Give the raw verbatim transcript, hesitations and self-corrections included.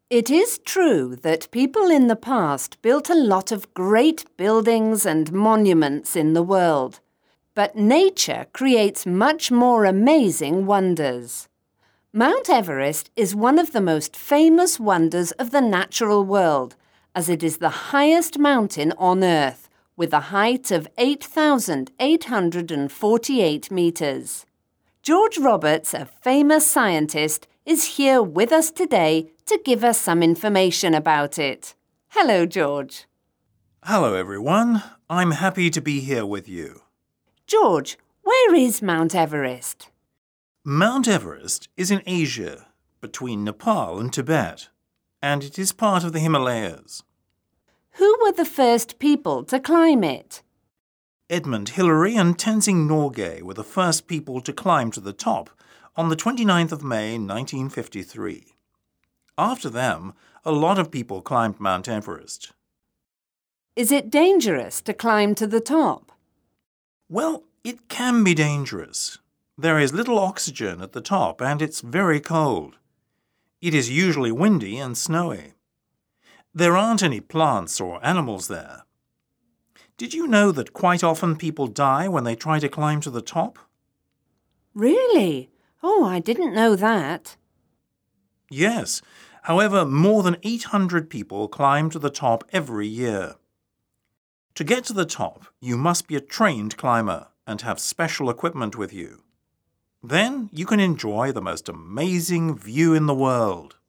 It is true that people in the past built a lot of great buildings and monuments in the world, but nature creates much more amazing wonders. Mount Everest is one of the most famous wonders of the natural world, as it is the highest mountain on Earth, with a height of eight thousand eight hundred forty-eight meters. George Roberts, a famous scientist, is here with us today to give us some information about it. Hello, George. Hello, everyone. I'm happy to be here with you. George, where is Mount Everest? Mount Everest is in Asia, between Nepal and Tibet, and it is part of the Himalayas. Who were the first people to climb it? Edmund Hillary and Tenzing Norgay were the first people to climb to the top on the twenty-ninth of May nineteen fifty-three. After them, a lot of people climbed Mount Everest. Is it dangerous to climb to the top? Well, it can be dangerous. There is little oxygen at the top and it's very cold. It is usually windy and snowy. There aren't any plants or animals there. Did you know that quite often people die when they try to climb to the top? Really? Oh, I didn't know that. Yes. However, more than eight hundred people climb to the top every year. To get to the top, you must be a trained climber and have special equipment with you. Then you can enjoy the most amazing view in the world.